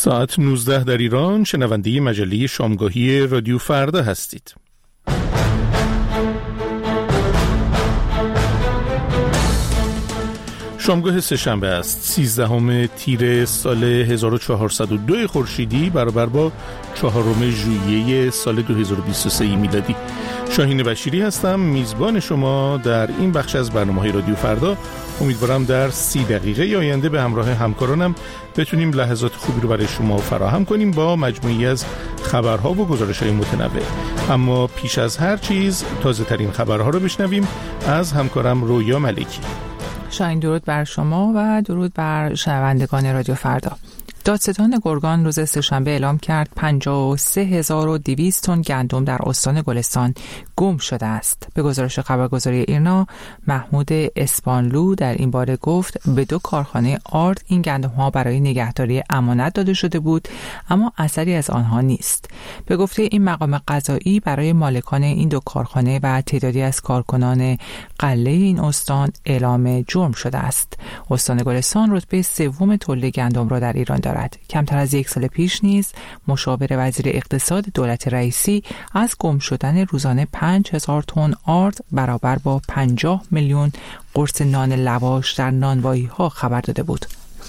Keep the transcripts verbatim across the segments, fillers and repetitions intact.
ساعت نوزده در ایران. شنونده مجله شامگاهی رادیو فردا هستید. شامگاه سه‌شنبه است، سیزدهم تیر سال هزار و چهارصد و دو خورشیدی برابر با چهارم ژوئیه سال دو هزار و بیست و سه میلادی. شاهین بشیری هستم، میزبان شما در این بخش از برنامه‌های رادیو فردا. امیدوارم در سی دقیقه آینده به همراه همکارانم بتونیم لحظات خوبی رو برای شما فراهم کنیم با مجموعی از خبرها و گزارش‌های متنوع. اما پیش از هر چیز تازه ترین خبرها رو بشنویم از همکارم رویا ملکی. شاین، درود بر شما و درود بر شنوندگان رادیو فردا. دادستان گرگان روز سه‌شنبه اعلام کرد پنجاه و سه هزار و دویست تن گندم در استان گلستان گم شده است. به گزارش خبرگزاری ایرنا، محمود اسپانلو در این باره گفت به دو کارخانه آرد این گندم ها برای نگهداری امانت داده شده بود، اما اثری از آنها نیست. به گفته این مقام قضایی، برای مالکان این دو کارخانه و تعدادی از کارکنان غله این استان اعلام جرم شده است. استان گلستان رتبه سوم تولید گندم را در ایران دارد. کمتر از یک سال پیش نیز مشاور وزیر اقتصاد دولت رئیسی از گم شدن روزانه پنج هزار تن آرد برابر با پنجاه میلیون قرص نان لواش در نانوایی ها خبر داده بود.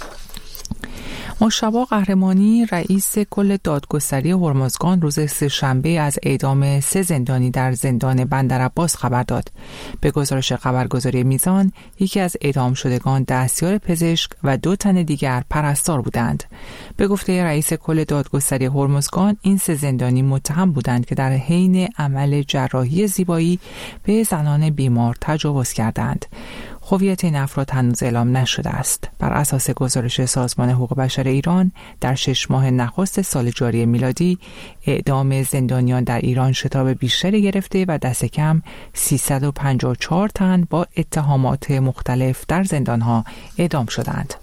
مجتبی قهرمانی رئیس کل دادگستری هرمزگان روز سه‌شنبه از اعدام سه زندانی در زندان بندرعباس خبر داد. به گزارش خبرگزاری میزان، یکی از اعدام شدگان دستیار پزشک و دو تن دیگر پرستار بودند. به گفته رئیس کل دادگستری هرمزگان، این سه زندانی متهم بودند که در حین عمل جراحی زیبایی به زنان بیمار تجاوز کردند. هویت این افراد هنوز اعلام نشده است. بر اساس گزارش سازمان حقوق بشر ایران، در شش ماه نخست سال جاری میلادی اعدام زندانیان در ایران شتاب بیشتری گرفته و دست کم سیصد و پنجاه و چهار تن با اتهامات مختلف در زندانها اعدام شدند.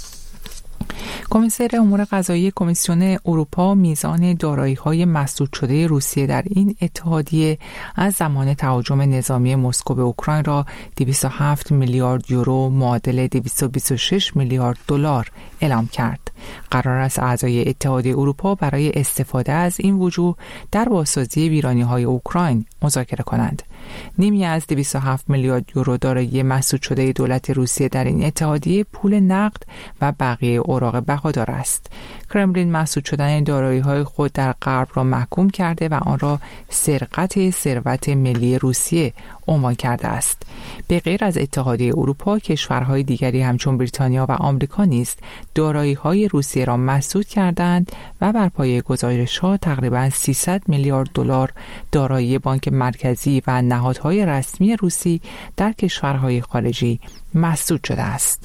کمیسر امور قضایی کمیسیون اروپا میزان دارایی‌های مسدود شده روسیه در این اتحادیه از زمان تهاجم نظامی مسکو به اوکراین را دویست و هفت میلیارد یورو معادل دویست و بیست و شش میلیارد دلار اعلام کرد. قرار است اعضای اتحادیه اروپا برای استفاده از این وجوه در بازسازی ویرانی‌های اوکراین مذاکره کنند. نیمی از دویست و هفت میلیارد یورو دارایی مسدود شده دولت روسیه در این اتحادیه پول نقد و بقیه اوراق بهادار است. کرملین مسدود شدن دارایی‌های خود در غرب را محکوم کرده و آن را سرقت ثروت ملی روسیه عنوان کرده است. به غیر از اتحادیه اروپا، کشورهای دیگری همچون بریتانیا و آمریکا نیز دارایی‌های روسیه را مسدود کردند و بر پایه گزارش‌ها تقریباً سیصد میلیارد دلار دارایی بانک مرکزی و نهادهای رسمی روسی در کشورهای خارجی مسدود شده است.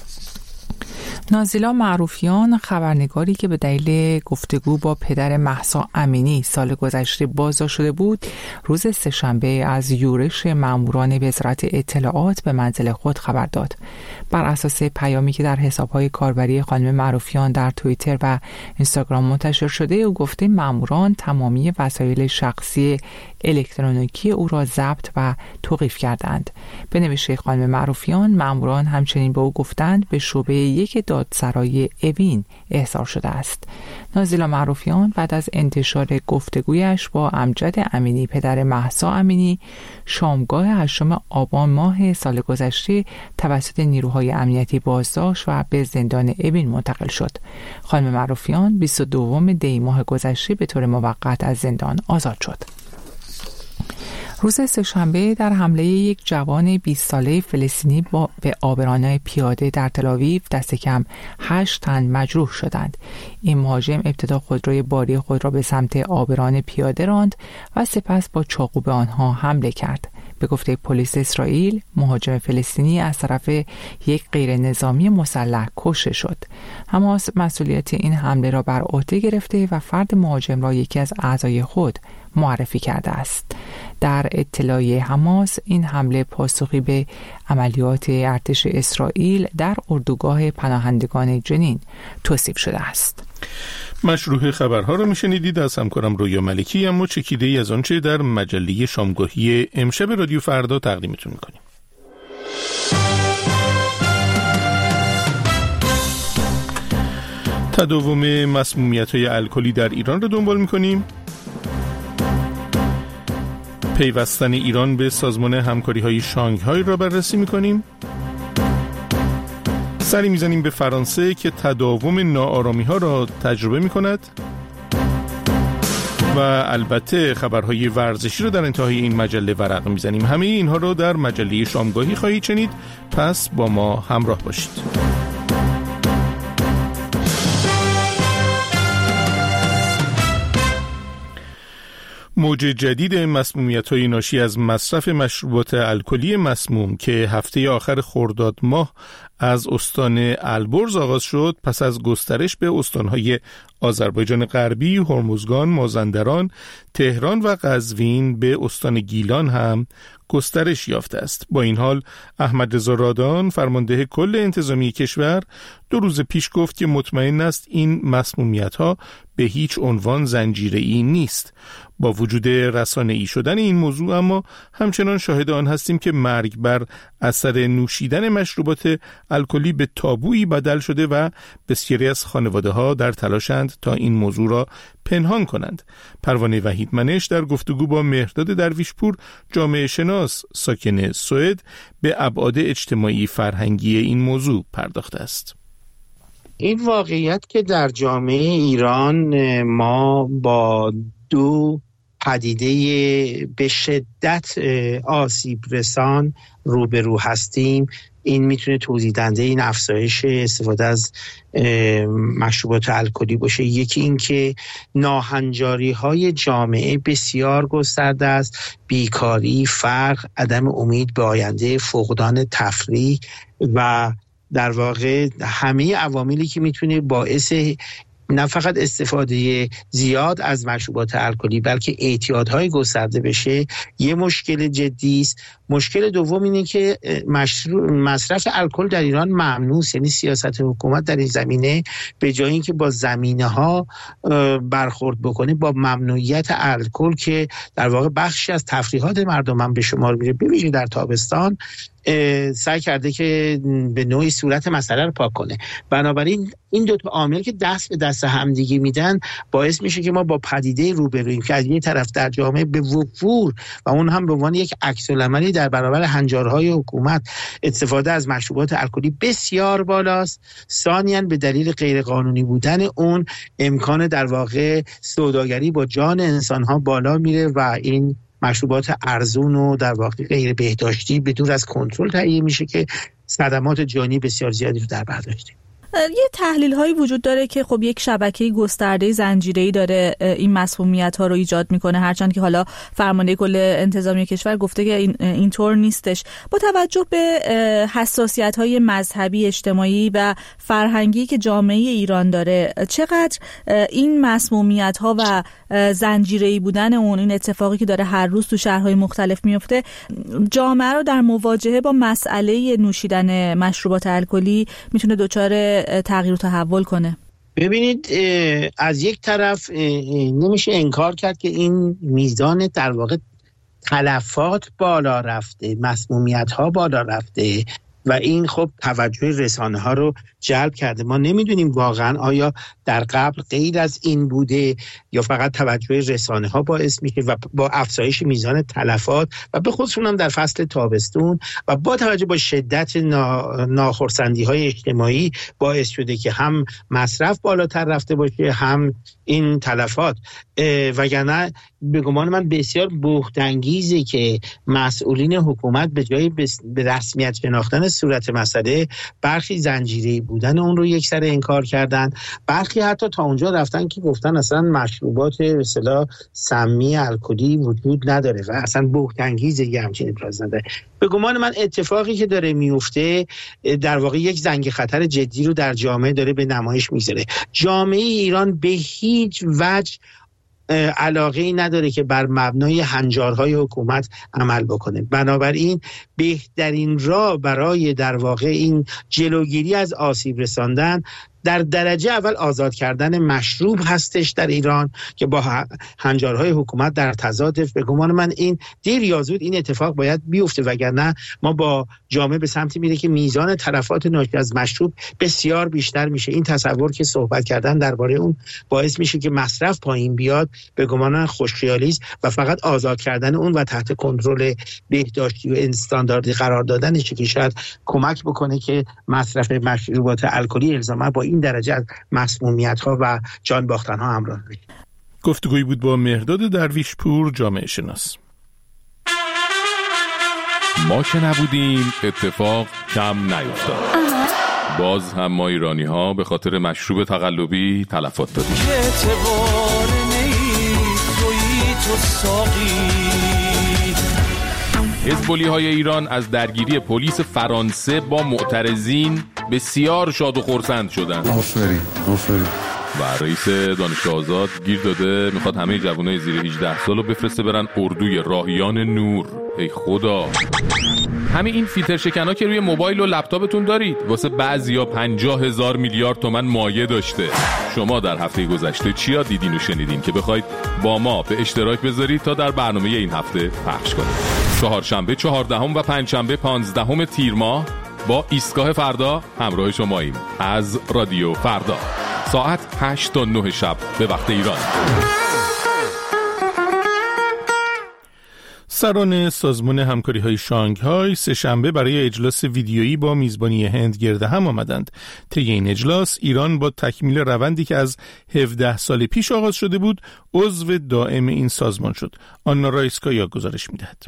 نازیلا معروفیان، خبرنگاری که به دلیل گفتگو با پدر مهسا امینی سال گذشته بازداشت شده بود، روز سه‌شنبه از یورش ماموران وزارت اطلاعات به منزل خود خبر داد. بر اساس پیامی که در حساب‌های کاربری خانم معروفیان در توییتر و اینستاگرام منتشر شده، او گفته ماموران تمامی وسایل شخصی الکترونیکی او را ضبط و توقیف کردند. به نوشته خانم معروفیان، ماموران همچنین به او گفتند به شعبه یک دادسرای اوین احضار شده است. نازیلا معروفیان بعد از انتشار گفتگویش با امجد امینی پدر مهسا امینی شامگاه هشتم آبان ماه سال گذشته توسط نیروهای امنیتی بازداشت و به زندان اوین منتقل شد. خانم معروفیان بیست و دوم دی ماه گذشته به طور موقت از زندان آزاد شد. روز سه‌شنبه در حمله یک جوان بیست ساله فلسطینی با به عابران پیاده در تل‌آویو دست کم هشت تن مجروح شدند. این مهاجم ابتدا خودروی باری خود را به سمت عابران پیاده راند و سپس با چاقو به آنها حمله کرد. به گفته پلیس اسرائیل، مهاجم فلسطینی از طرف یک غیر نظامی مسلح کشته شد. حماس مسئولیت این حمله را بر عهده گرفته و فرد مهاجم را یکی از اعضای خود معرفی کرده است. در اطلاعیه حماس، این حمله پاسخی به عملیات ارتش اسرائیل در اردوگاه پناهندگان جنین توصیف شده است. مشروع خبرها رو میشنیدید از همکارم رویا ملکی. اما چکیده ای از آنچه در مجله شامگاهی امشب رادیو فردا تقدیمتون میکنیم. تداوم مسمومیت‌های الکلی در ایران رو دنبال می‌کنیم. پیوستن ایران به سازمان همکاری‌های شانگهای را بررسی می‌کنیم. سری می‌زنیم به فرانسه که تداوم ناآرامی‌ها را تجربه می‌کند. و البته خبرهای ورزشی رو در انتهای این مجله ورق می‌زنیم. همه اینها رو در مجله شامگاهی خواهید شنید، پس با ما همراه باشید. موج جدید مسمومیت‌های ناشی از مصرف مشروبات الکلی مسموم که هفته آخر خرداد ماه از استان البرز آغاز شد، پس از گسترش به استان‌های آذربایجان غربی، هرمزگان، مازندران، تهران و قزوین به استان گیلان هم گسترش یافته است. با این حال احمد رضا رادان، فرمانده کل انتظامی کشور، دو روز پیش گفت که مطمئن است این مسمومیت‌ها به هیچ عنوان زنجیره‌ای نیست. با وجود رسانه‌ای شدن این موضوع اما همچنان شاهد آن هستیم که مرگ بر اثر نوشیدن مشروبات الکلی به تابویی بدل شده و بسیاری از خانواده‌ها در تلاشند تا این موضوع را پنهان کنند. پروانه وحیدمنش در گفتگو با مهرداد درویشپور، جامعه شناس ساکن سوئد، به ابعاد اجتماعی فرهنگی این موضوع پرداخته است. این واقعیت که در جامعه ایران ما با دو پدیده به شدت آسیب رسان روبرو هستیم، این میتونه توضیح دهنده این افزایش استفاده از مشروبات الکلی باشه. یکی این که ناهنجاری های جامعه بسیار گسترده است، بیکاری، فقر، عدم امید به آینده، فقدان تفریح و در واقع همه عواملی که میتونه باعث نه فقط استفاده زیاد از مشروبات الکلی بلکه اعتیادهای گسترده بشه یه مشکل جدی است. مشکل دوم اینه که مصرف الکل در ایران ممنوع، یعنی سیاست حکومت در این زمینه به جای اینکه با زمینه‌ها برخورد بکنه، با ممنوعیت الکل که در واقع بخشی از تفریحات مردم هم به شمار میره، ببینید در تابستان، سعی کرده که به نوعی صورت مسئله رو پاک کنه. بنابراین این دو تا عامل که دست به دست همدیگه میدن باعث میشه که ما با پدیده روبرویم که از یک طرف در جامعه به وفور و اون هم به عنوان یک عکس العملی در برابر هنجارهای حکومت استفاده از مشروبات الکلی بسیار بالاست. ثانیاً به دلیل غیرقانونی بودن اون امکان در واقع سوداگری با جان انسان‌ها بالا میره و این مشروبات ارزون و در واقع غیر بهداشتی بدون از کنترل تهیه میشه که صدمات جانی بسیار زیادی رو در بر داشتیم. یه تحلیل هایی وجود داره که خب یک شبکه گسترده زنجیره‌ای داره این مسمومیت ها رو ایجاد میکنه، هرچند که حالا فرمانده کل انتظامی کشور گفته که این اینطور نیستش. با توجه به حساسیت های مذهبی، اجتماعی و فرهنگی که جامعه ایران داره، چقدر این مسمومیت ها و زنجیره‌ای بودن اون، این اتفاقی که داره هر روز تو شهرهای مختلف میفته، جامعه رو در مواجهه با مسئله نوشیدن مشروبات الکلی میتونه دچار تغییر و تحول کنه؟ ببینید، از یک طرف نمیشه انکار کرد که این میزان در واقع تلفات بالا رفته، مسمومیت ها بالا رفته و این خب توجه رسانه ها رو جلب کرده. ما نمیدونیم واقعا آیا در قبل غیر از این بوده یا فقط توجه رسانه ها باعث میشه و با افزایش میزان تلفات و به خصوص هم در فصل تابستون و با توجه با شدت نا... ناخرسندی های اجتماعی باعث شده که هم مصرف بالاتر رفته باشه هم این تلفات. وگرنه به گمان من بسیار بهت انگیزه که مسئولین حکومت به جای به رسمیت شناختن صورت مسئله برخی زنجیره‌ای بودن اون رو یک سر انکار کردن، برخی حتی تا اونجا رفتن که گفتن اصلا مشروبات به اصطلاح سمی الکلی وجود نداره و اصلا بهت انگیزه یه همچین ابراز نظر. به گمان من اتفاقی که داره میفته در واقع یک زنگ خطر جدی رو در جامعه داره به نمایش میذاره. جامعه ایران به هیچ وجه علاقه ای نداره که بر مبنای هنجارهای حکومت عمل بکنه. بنابراین بهترین راه برای در واقع این جلوگیری از آسیب رساندن در درجه اول آزاد کردن مشروب هستش در ایران که با هنجارهای حکومت در تضاد. به گمان من این دیر یا زود این اتفاق باید بیفته، وگرنه ما با جامعه به سمتی میره که میزان تلفات ناشی از مشروب بسیار بیشتر میشه. این تصور که صحبت کردن درباره اون باعث میشه که مصرف پایین بیاد، به گمان من خوشخیالی است و فقط آزاد کردن اون و تحت کنترل بهداشتی و استانداردی قرار دادنش که شاید کمک بکنه که مصرف مشروبات الکلی الزاما با این درجه از مسمومیت‌ها و جان باختن‌ها همراه بشه. گفتگویی بود با مهرداد درویشپور، جامعه شناس. ما که نبودیم اتفاق کم نیفتاد. باز هم ما ایرانی ها به خاطر مشروب تقلبی تلفات دادیم. حزب‌اللی های ایران از درگیری پلیس فرانسه با معترضین بسیار شاد و خرسند شدند. آفرین آفرین. و رئیس دانشگاه آزاد گیر داده میخواد همه جوانای زیر هجده سال رو بفرسته برن اردوی راهیان نور. ای خدا، همین این فیلتر شکن‌ها که روی موبایل و لپتاپتون دارید واسه بعضیا پنجاه هزار میلیارد تومان مایه داشته. شما در هفته گذشته چیا دیدین و شنیدین که بخواید با ما به اشتراک بذارید تا در برنامه این هفته پخش کنید؟ چهارشنبه چهاردهم و پنجشنبه پانزدهم تیر ماه با ایستگاه فردا همراه شماییم از رادیو فردا ساعت هشت تا نه شب به وقت ایران. سران سازمان همکاری‌های شانگهای سه شنبه برای اجلاس ویدیویی با میزبانی هند گرد هم آمدند. طی این اجلاس ایران با تکمیل روندی که از هفده سال پیش آغاز شده بود عضو دائم این سازمان شد. آنا رایسکایا گزارش می‌دهد.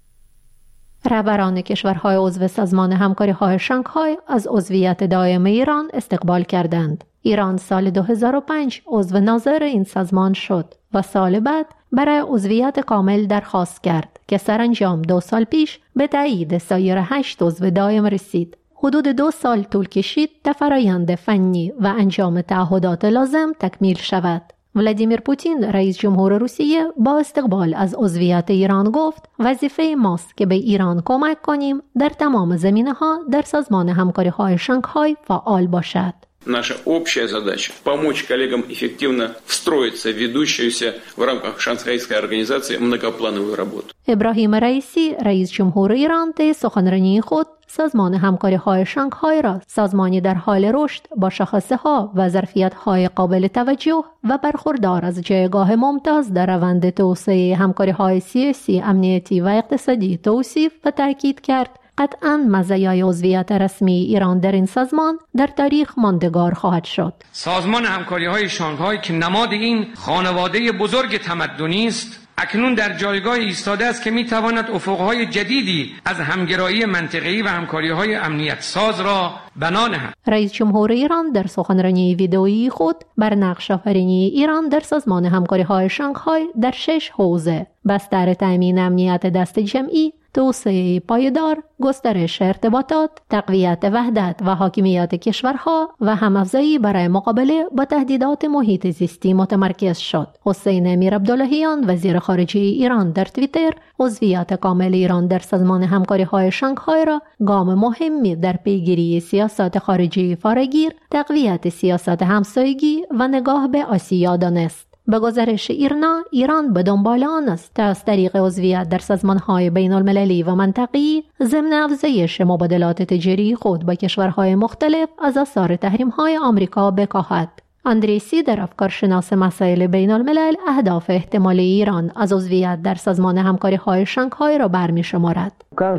رهبران کشورهای عضو سازمان همکاری‌های شانگهای از عضویت دائم ایران استقبال کردند. ایران سال دو هزار و پنج عضو ناظر این سازمان شد و سال بعد برای عضویت کامل درخواست کرد که سرانجام دو سال پیش به تایید سایر هشت عضو دائم رسید. حدود دو سال طول کشید تا فرآیند فنی و انجام تعهدات لازم تکمیل شود. ولادیمیر پوتین رئیس جمهور روسیه با استقبال از عضویت ایران گفت وظیفه ماست که به ایران کمک کنیم در تمام زمینه‌ها در سازمان همکاری‌های شانگهای فعال باشد. Наша общая задача – помочь коллегам эффективно встроиться в ведущуюся в рамках Шанхайской организации многоплановую работу. ابراهیم رئیسی رئیس جمهور ایران طی سخنرانی خود سازمان همکاری‌های شانگهای را سازمانی در حال رشد با شاخصه‌ها و ظرفیت‌های قابل توجه و برخوردار از جایگاه ممتاز در روند توسعه همکاری‌های سیاسی، امنیتی و اقتصادی توصیف و تاکید کرد. قطعاً مزایای عضویت رسمی ایران در این سازمان در تاریخ ماندگار خواهد شد. سازمان همکاری‌های شانگهای که نماد این خانواده بزرگ تمدنی است، اکنون در جایگاه ایستاده است که می‌تواند افق‌های جدیدی از همگرایی منطقه‌ای و همکاری‌های امنیت ساز را بنا نهد. رئیس جمهور ایران در سخنرانی ویدئویی خود بر نقش آفرینی ایران در سازمان همکاری‌های شانگهای در شش حوزه بستر تامین امنیت دست جمعی، توسعه پایدار، گسترش ارتباطات، تقویت وحدت و حاکمیت کشورها و هم‌افزایی برای مقابله با تهدیدات محیط زیستی متمرکز شد. حسین امیر عبداللهیان وزیر خارجه ایران در توییتر عضویت کامل ایران در سازمان همکاری‌های شانگهای را گام مهمی در پیگیری سیاست خارجی فراگیر، تقویت سیاست همسایگی و نگاه به آسیا دانست. به گزارش ایرنا، ایران به دنبال آن است تا از طریق عضویت در سازمان‌های بین‌المللی و منطقه‌ای ضمن افزایش مبادلات تجاری خود با کشورهای مختلف از آثار تحریم‌های آمریکا بکاهد. اندریسی در افکارشناس مسائل بین الملل اهداف احتمالی ایران از عضویت در سازمان همکاری‌های شانگهای را برمی شمارد.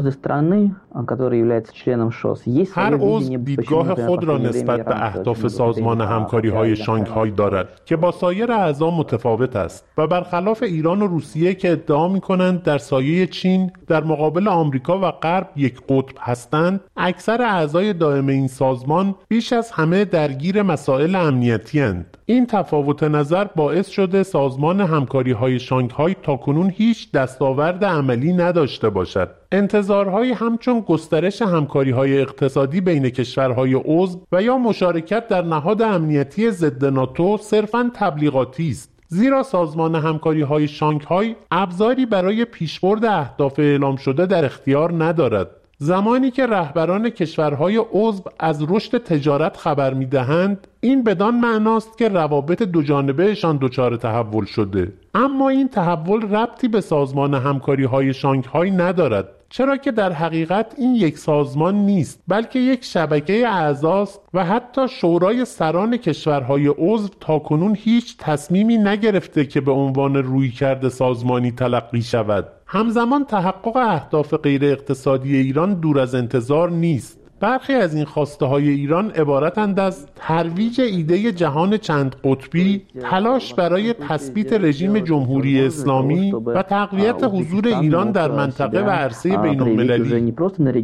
هر عضو دیدگاه خود را نسبت به اهداف سازمان همکاری‌های شانگهای دارد که با سایر اعضا متفاوت است و برخلاف ایران و روسیه که ادعا می‌کنند در سایه چین در مقابل آمریکا و غرب یک قطب هستند، اکثر اعضای دائم این سازمان بیش از همه درگیر مسائل امنیتی هستند. این تفاوت نظر باعث شده سازمان همکاری‌های شانگهای تاکنون هیچ دستاورد عملی نداشته باشد. انتظارهای همچون گسترش همکاری‌های اقتصادی بین کشورهای عضو و یا مشارکت در نهاد امنیتی ضد ناتو صرفاً تبلیغاتی است. زیرا سازمان همکاری‌های شانگهای ابزاری برای پیشبرد اهداف اعلام شده در اختیار ندارد. زمانی که رهبران کشورهای عضو از رشد تجارت خبر می‌دهند، این بدان معناست که روابط دوجانبهشان دچار تحول شده. اما این تحول ربطی به سازمان همکاری‌های شانگهای ندارد، چرا که در حقیقت این یک سازمان نیست، بلکه یک شبکه اعضاست و حتی شورای سران کشورهای عضو تاکنون هیچ تصمیمی نگرفته که به عنوان رویکرد سازمانی تلقی شود. همزمان تحقق اهداف غیر اقتصادی ایران دور از انتظار نیست. برخی از این خواسته های ایران عبارتند از ترویج ایده جهان چند قطبی، تلاش برای تثبیت رژیم جمهوری اسلامی و تقویت حضور ایران در منطقه و عرصه بین‌المللی.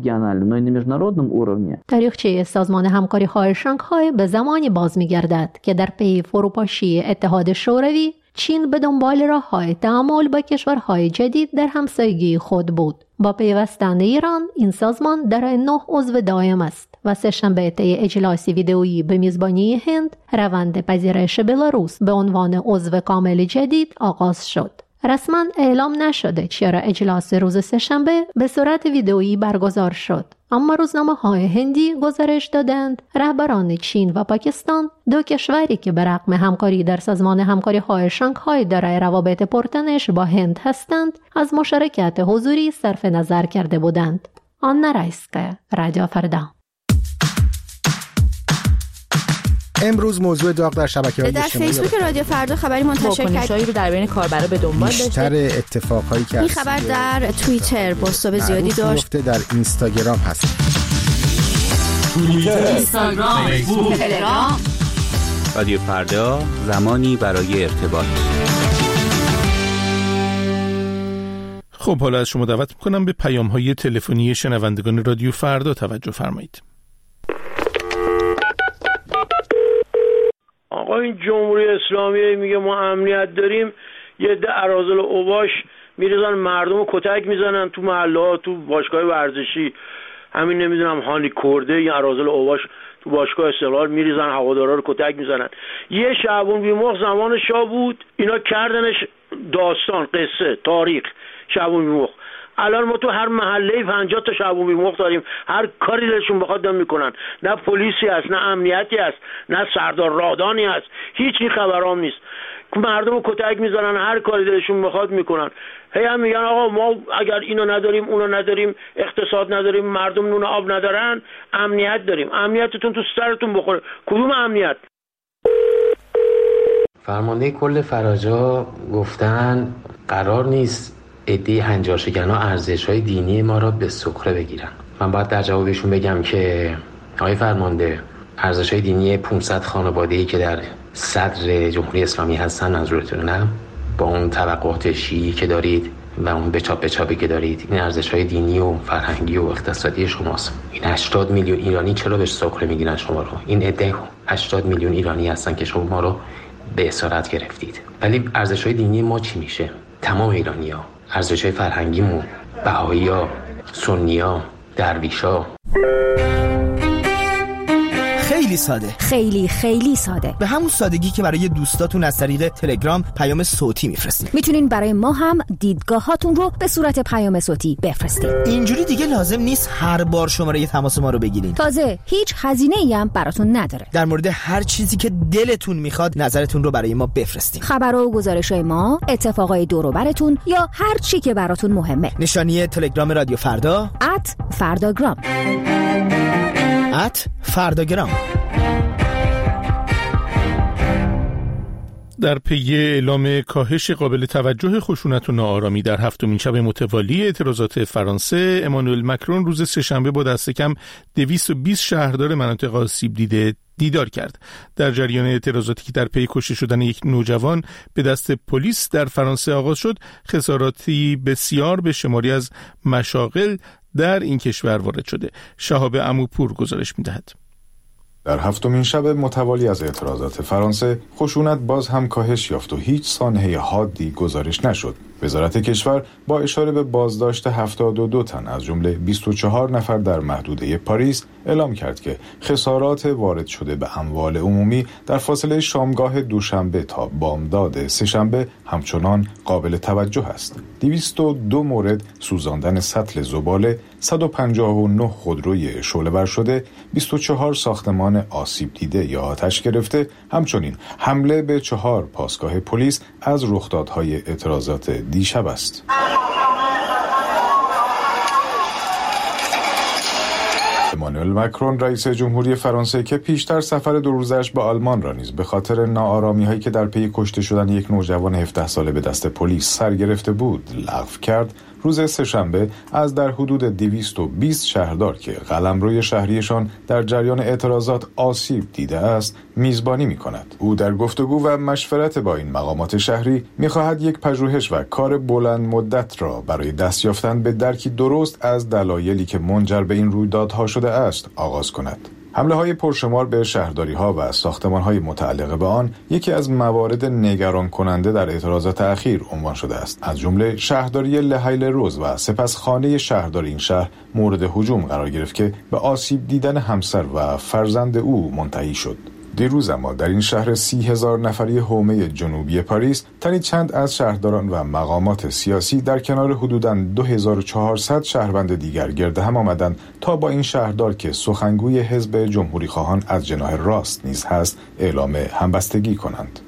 تاریخچه سازمان همکاری‌های شانگهای به زمانی باز می‌گردد که در پی فروپاشی اتحاد شوروی، چین به دنبال راه‌های تعامل با کشورهای جدید در همسایگی خود بود. با پیوستن ایران، این سازمان در نه عضو دائم است و سه‌شنبه طی اجلاسی ویدئویی به میزبانی هند، روند پذیرش بلاروس به عنوان عضو کامل جدید آغاز شد. رسما اعلام نشده چرا اجلاس روز سه‌شنبه به صورت ویدئویی برگزار شد، اما روزنامه‌های هندی گزارش دادند رهبران چین و پاکستان، دو کشوری که به رغم همکاری در سازمان همکاری‌های شانگهای دارای روابط پرتنش با هند هستند، از مشارکت حضوری صرف نظر کرده بودند. آنا رایسکا، رادیو فردا. امروز موضوع داغ در شبکه‌های اجتماعی در فیسبوک رادیو فردا خبری منتشر کرد. واکنش‌هایی رو در بین کاربرا به دنبال داشته. بیشتر اتفاقایی که این خبر در توییتر بازتاب زیادی داشت. در اینستاگرام هست. توییتر، اینستاگرام، فیسبوک، تلگرام. رادیو فردا، زمانی برای ارتباط. خب حالا از شما دعوت می‌کنم به پیام‌های تلفنی شنوندگان رادیو فردا توجه فرمایید. آقا این جمهوری اسلامی میگه ما امنیت داریم، یه عده اراذل اوباش میریزن مردم رو کتک میزنن تو محله ها، تو باشگاه ورزشی، همین نمیدونم هانی کرده، این اراذل اوباش تو باشگاه استقلال میریزن هوادارا رو کتک میزنن. یه شعبون بیمخ زمان شاه بود، اینا کردنش داستان، قصه، تاریخ. شعبون بیمخ الان ما تو هر محله پنجاه تا شعبون بیمخ داریم، هر کاری دلشون بخواد میکنن، نه پلیسی هست، نه امنیتی هست، نه سردار رادانی هست، هیچ این خبرام نیست. مردم رو کتک میزنن، هر کاری دلشون بخواد میکنن. هی هم میگن آقا ما اگر اینو نداریم اونو نداریم، اقتصاد نداریم، مردم نون آب ندارن، امنیت داریم. امنیتتون تو سرتون بخوره. کدوم امنیت؟ فرمانده کل فراجا گفتن قرار نیست عده هنجارشکن‌ها ارزش‌های دینی ما را به سخره بگیرن. من باید در جوابشون بگم که آقای فرمانده، ارزش‌های دینی پانصد خانواده‌ای که در صدر جمهوری اسلامی هستن منظورتونه؟ نه؟ با اون توقعات شیعی که دارید و اون بچاپ بچاپی که دارید، این ارزش‌های دینی و فرهنگی و اقتصادی شماست. این هشتاد میلیون ایرانی چرا به سخره میگیرن شما رو؟ این عده هشتاد میلیون ایرانی هستن که شما ما رو به اسارت گرفتید. ولی ارزش‌های دینی ما چی میشه؟ تمام ایرانی‌ها، ارزش‌های فرهنگیمون، بهائی‌ها، سنی‌ها، درویش‌ها. خیلی ساده، خیلی خیلی ساده، به همون سادگی که برای دوستاتون از طریق تلگرام پیام صوتی میفرستید. میتونین برای ما هم دیدگاهاتون رو به صورت پیام صوتی بفرستید. اینجوری دیگه لازم نیست هر بار شماره تماس ما رو بگیرین. تازه هیچ هزینه‌ای هم براتون نداره. در مورد هر چیزی که دلتون میخواد نظرتون رو برای ما بفرستین. خبرها و گزارش‌های ما، اتفاقای دور و براتون یا هر چی که براتون مهمه. نشانی تلگرام رادیو فردا ات فرداگرام ات فرداگرام. در پی اعلام کاهش قابل توجه خشونت و ناآرامی در هفتمین شب متوالی اعتراضات فرانسه، امانوئل مکرون روز سه‌شنبه با دست کم دویست و بیست شهردار مناطق آسیب دیده دیدار کرد. در جریان اعتراضاتی که در پی کشته شدن یک نوجوان به دست پلیس در فرانسه آغاز شد، خساراتی بسیار به شماری از مشاغل در این کشور وارد شده. شهاب عموپور گزارش می‌دهد. در هفتمین شب متوالی از اعتراضات فرانسه، خشونت باز هم کاهش یافت و هیچ سانحه حادی گزارش نشد. وزارت کشور با اشاره به بازداشت هفتاد و دو تن از جمله بیست و چهار نفر در محدوده پاریس اعلام کرد که خسارات وارد شده به اموال عمومی در فاصله شامگاه دوشنبه تا بامداد سه‌شنبه همچنان قابل توجه است. دویست و دو مورد سوزاندن سطل زباله، صد و پنجاه و نه خودروی شعله‌ور شده، بیست و چهار ساختمان آسیب دیده یا آتش گرفته، همچنین حمله به چهار پاسگاه پلیس از رخدادهای اعتراضات دیشب است. امانوئل مکرون رئیس جمهوری فرانسه که پیشتر سفر دو روزش به آلمان را نیز به خاطر ناآرامی‌هایی که در پی کشته شدن یک نوجوان هفده ساله به دست پلیس سر گرفته بود لغو کرد، روز سه‌شنبه از در حدود دویست و بیست شهردار که قلمروی شهریشان در جریان اعتراضات آسیب دیده است میزبانی می‌کند. او در گفتگو و مشورت با این مقامات شهری می‌خواهد یک پژوهش و کار بلند مدت را برای دست یافتن به درکی درست از دلایلی که منجر به این رویدادها شده است آغاز کند. حمله های پرشمار به شهرداری ها و ساختمان های متعلق به آن یکی از موارد نگران کننده در اعتراضات اخیر عنوان شده است. از جمله شهرداری لهیل روز و سپس خانه شهردار این شهر مورد هجوم قرار گرفت که به آسیب دیدن همسر و فرزند او منتهی شد. دیروز اما در این شهر سی هزار نفری حومه جنوبی پاریس تنی چند از شهرداران و مقامات سیاسی در کنار حدوداً دو هزار و چهارصد شهروند دیگر گرد هم آمدند تا با این شهردار که سخنگوی حزب جمهوری خواهان از جناح راست نیز هست اعلام همبستگی کنند.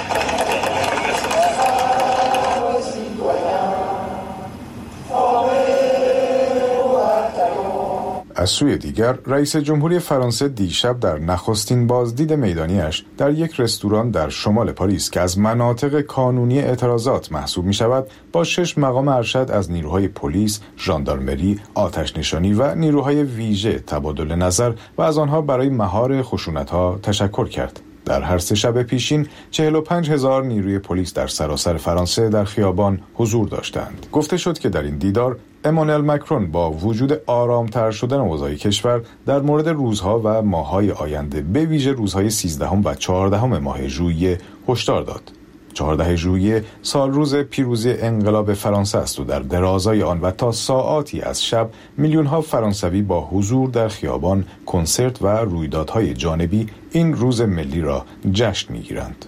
از سوی دیگر رئیس جمهوری فرانسه دیشب در نخستین بازدید میدانیش در یک رستوران در شمال پاریس که از مناطق کانونی اعتراضات محسوب می شود با شش مقام ارشد از نیروهای پلیس، ژاندارمری، آتش نشانی و نیروهای ویژه تبادل نظر و از آنها برای مهار خشونت‌ها تشکر کرد. در هر سه شب پیشین چهل و پنج هزار نیروی پلیس در سراسر فرانسه در خیابان حضور داشتند. گفته شد که در این دیدار امانوئل مکرون با وجود آرامتر شدن اوضاع کشور در مورد روزها و ماه‌های آینده به ویژه روزهای سیزدهم و چهاردهم ماه ژوئیه هشدار داد. چهاردهم ژوئیه سال روز پیروزی انقلاب فرانسه است و در درازای آن و تا ساعاتی از شب میلیون‌ها فرانسوی با حضور در خیابان، کنسرت و رویدادهای جانبی این روز ملی را جشن می‌گیرند.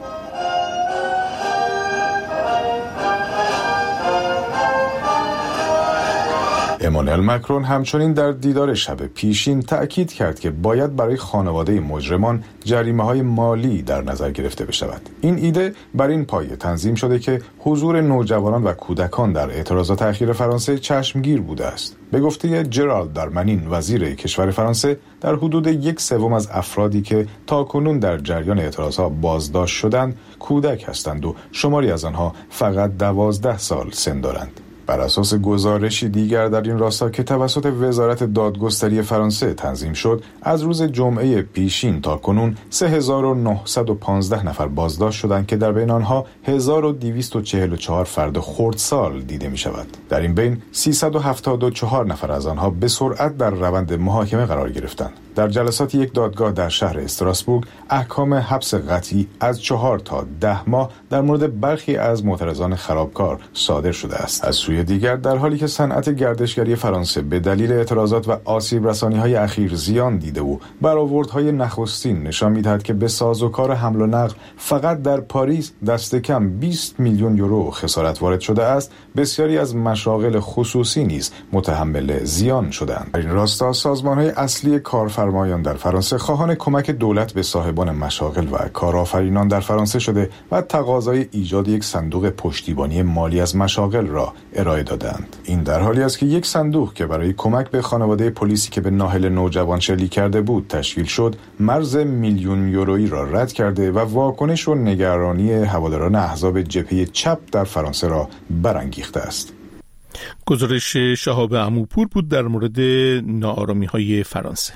امانوئل مکرون همچنین در دیدار شب پیشین تأکید کرد که باید برای خانواده مجرمان جریمه‌های مالی در نظر گرفته بشود. این ایده بر این پایه تنظیم شده که حضور نوجوانان و کودکان در اعتراضات اخیر فرانسه چشمگیر بوده است. به گفته جرالد دارمانین وزیر کشور فرانسه، در حدود یک سوم از افرادی که تاکنون در جریان اعتراضات بازداشت شدند کودک هستند و شماری از آنها فقط دوازده سال سن دارند. بر اساس گزارشی دیگر در این راستا که توسط وزارت دادگستری فرانسه تنظیم شد، از روز جمعه پیشین تا کنون سه هزار و نهصد و پانزده نفر بازداشت شدند که در بین آنها هزار و دویست و چهل و چهار فرد خردسال دیده می شود. در این بین سیصد و هفتاد و چهار نفر از آنها به سرعت در روند محاکمه قرار گرفتند. در جلسات یک دادگاه در شهر استراسبورگ احکام حبس قطعی از چهار تا ده ماه در مورد برخی از معترضان خرابکار صادر شده است. از سوی دیگر در حالی که صنعت گردشگری فرانسه به دلیل اعتراضات و آسیب رسانی‌های اخیر زیان دیده و برآوردهای نخستین نشان می‌دهد که به سازوکار حمل و نقل فقط در پاریس دست کم بیست میلیون یورو خسارت وارد شده است، بسیاری از مشاغل خصوصی نیز متحمل زیان شدند. در این راستا سازمان‌های اصلی کارفرمایان در فرانسه خواهان کمک دولت به صاحبان مشاغل و کارآفرینان در فرانسه شده و تقاضای ایجاد یک صندوق پشتیبانی مالی از مشاغل را ارائه دادند. این در حالی است که یک صندوق که برای کمک به خانواده پلیسی که به ناهل نوجوان شلیک کرده بود تشکیل شد، مرز میلیون یورویی را رد کرده و واکنش و نگرانی هواداران احزاب جبهه چپ در فرانسه را برانگیخته است. گزارش شهاب عموپور بود در مورد ناآرامی‌های فرانسه.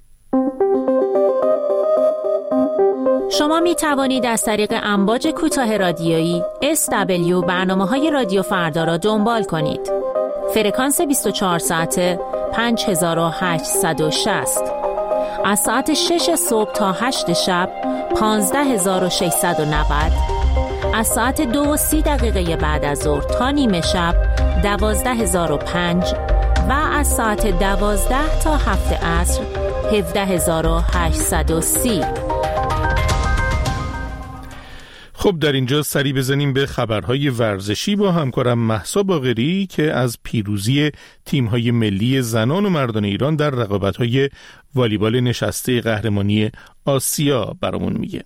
شما می توانید از طریق امواج کوتاه رادیویی اس دبلیو برنامه‌های رادیو فردا را دنبال کنید. فرکانس بیست و چهار ساعته پنج هزار و هشتصد و شصت. از ساعت شش صبح تا هشت شب پانزده هزار و ششصد و نود. از ساعت دو و سی دقیقه بعد از ظهر تا نیمه شب دوازده هزار و پنج و از ساعت دوازده تا هفت عصر هفده هزار و هشتصد و سی. خب در اینجا سری بزنیم به خبرهای ورزشی با همکارم مهسا باقری که از پیروزی تیم‌های ملی زنان و مردان ایران در رقابت‌های والیبال نشسته قهرمانی آسیا برامون میگه.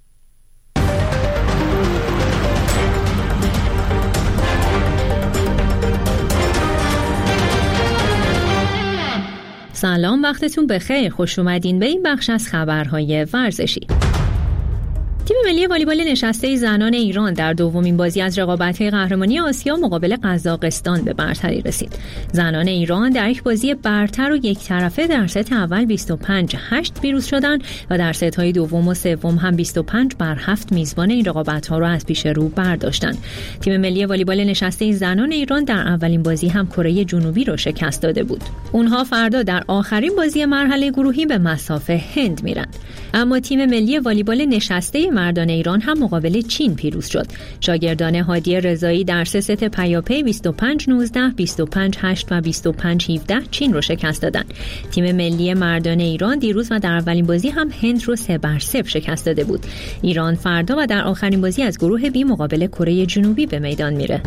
سلام، وقتتون بخیر. خوش اومدین به این بخش از خبرهای ورزشی. تیم ملی والیبال نشسته زنان ایران در دومین بازی از رقابت‌های قهرمانی آسیا مقابل قزاقستان به برتری رسید. زنان ایران در یک بازی برتر و یک طرفه در ست اول بیست و پنج هشت پیروز شدند و در ست‌های دوم و سوم هم بیست و پنج بر هفت میزبان این رقابت‌ها را از پیش رو برداشتند. تیم ملی والیبال نشسته زنان ایران در اولین بازی هم کره جنوبی را شکست داده بود. اونها فردا در آخرین بازی مرحله گروهی به مصاف هند میرن. اما تیم ملی والیبال نشسته مردان ایران هم مقابل چین پیروز شد. شاگردان هادی رضایی در سه ست پیاپی بیست و پنج نوزده، بیست و پنج هشت و بیست و پنج هفده چین رو شکست دادند. تیم ملی مردان ایران دیروز و در اولین بازی هم هند رو سه بر صفر شکست داده بود. ایران فردا و در آخرین بازی از گروه بی مقابل کره جنوبی به میدان میره.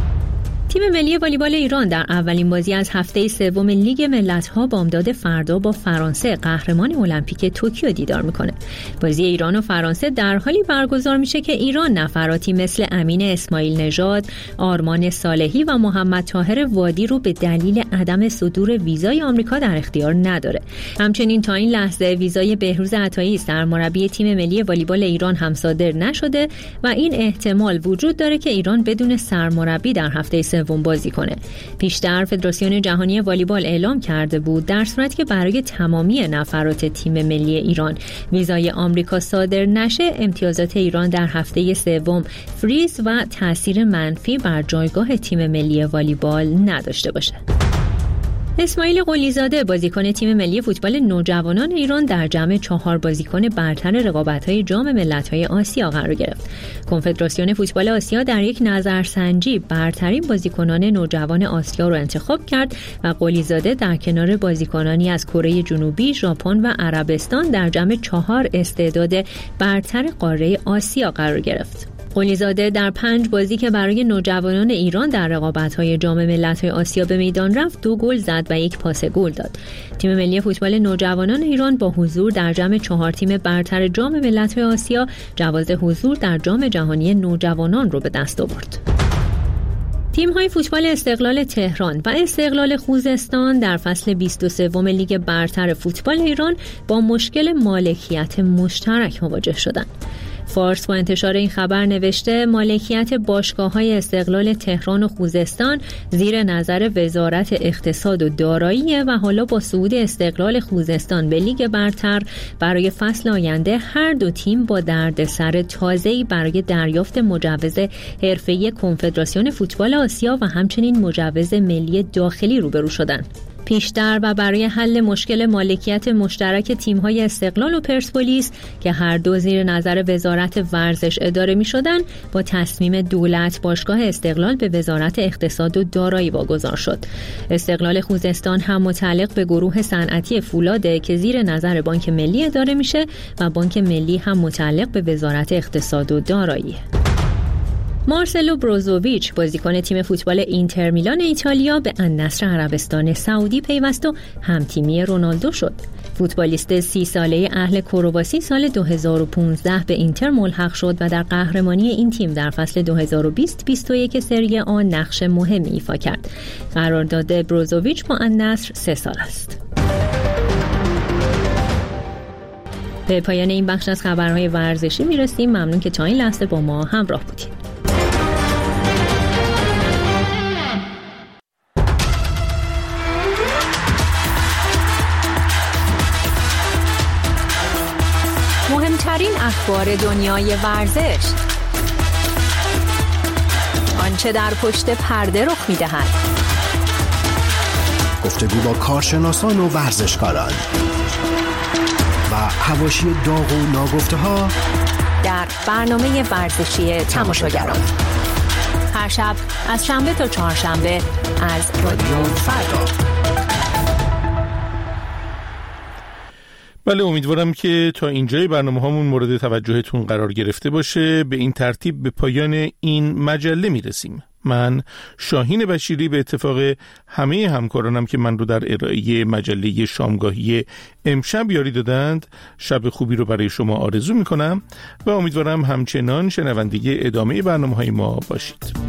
تیم ملی والیبال ایران در اولین بازی از هفته سوم لیگ ملت‌ها بامداد فردا با فرانسه قهرمان المپیک توکیو دیدار میکنه. بازی ایران و فرانسه در حالی برگزار میشه که ایران نفراتی مثل امین اسماعیل نژاد، آرمان صالحی و محمد طاهر وادی رو به دلیل عدم صدور ویزای آمریکا در اختیار نداره. همچنین تا این لحظه ویزای بهروز عطایی سرمربی تیم ملی والیبال ایران هم صادر نشده و این احتمال وجود داره که ایران بدون سرمربی در هفته سوم بازی کنه. پیشتر فدراسیون جهانی والیبال اعلام کرده بود در صورتی که برای تمامی نفرات تیم ملی ایران ویزای آمریکا صادر نشه، امتیازات ایران در هفته سوم فریز و تأثیر منفی بر جایگاه تیم ملی والیبال نداشته باشه. اسماعیل قلیزاده بازیکن تیم ملی فوتبال نوجوانان ایران در جمع چهار بازیکن برتر رقابت‌های جام ملت‌های آسیا قرار گرفت. کنفدراسیون فوتبال آسیا در یک نظرسنجی برترین بازیکنان نوجوان آسیا را انتخاب کرد و قلیزاده در کنار بازیکنانی از کره جنوبی، ژاپن و عربستان در جمع چهار استعداد برتر قاره آسیا قرار گرفت. قلیزاده در پنج بازی که برای نوجوانان ایران در رقابت‌های جام ملت‌های آسیا به میدان رفت، دو گل زد و یک پاس گل داد. تیم ملی فوتبال نوجوانان ایران با حضور در جمع چهار تیم برتر جام ملت‌های آسیا جواز حضور در جام جهانی نوجوانان رو به دست آورد. تیم‌های فوتبال استقلال تهران و استقلال خوزستان در فصل بیست و سوم لیگ برتر فوتبال ایران با مشکل مالکیت مشترک مواجه شدند. فارس با انتشار این خبر نوشته مالکیت باشگاه‌های استقلال تهران و خوزستان زیر نظر وزارت اقتصاد و دارایی و حالا با صعود استقلال خوزستان به لیگ برتر برای فصل آینده هر دو تیم با دردسر تازه‌ای برای دریافت مجوز حرفه‌ای کنفدراسیون فوتبال آسیا و همچنین مجوز ملی داخلی روبرو شدند. پیشتر و برای حل مشکل مالکیت مشترک تیم‌های استقلال و پرسپولیس که هر دو زیر نظر وزارت ورزش اداره می‌شدند، با تصمیم دولت باشگاه استقلال به وزارت اقتصاد و دارایی واگذار شد. استقلال خوزستان هم متعلق به گروه صنعتی فولاده که زیر نظر بانک ملی اداره میشه و بانک ملی هم متعلق به وزارت اقتصاد و دارایی. مارسلو بروزوویچ بازیکن تیم فوتبال اینتر میلان ایتالیا به النصر عربستان سعودی پیوست و همتیمی رونالدو شد. فوتبالیست سی ساله اهل کرواسی سال دو هزار و پانزده به اینتر ملحق شد و در قهرمانی این تیم در فصل دو هزار و بیست بیست و یک سری آ نقش مهمی ایفا کرد. قرارداد بروزوویچ با النصر سه سال است. به پایان این بخش از خبرهای ورزشی میرسیم. ممنون که تا این لحظه با ما همراه بودید. مهمترین اخبار دنیای ورزش، آنچه در پشت پرده رخ می‌دهد، گفتگو با کارشناسان و ورزشکاران و حواشی داغ و ناگفته‌ها در برنامه ورزشی تماشاگران هر شب از شنبه تا چهارشنبه از رادیو فردا. بله، امیدوارم که تا اینجای برنامه هامون مورد توجهتون قرار گرفته باشه. به این ترتیب به پایان این مجله میرسیم. من شاهین بشیری به اتفاق همه همکارانم که من رو در ارائه مجله شامگاهی امشب یاری دادند شب خوبی رو برای شما آرزو میکنم و امیدوارم همچنان شنونده ادامه برنامه‌های ما باشید.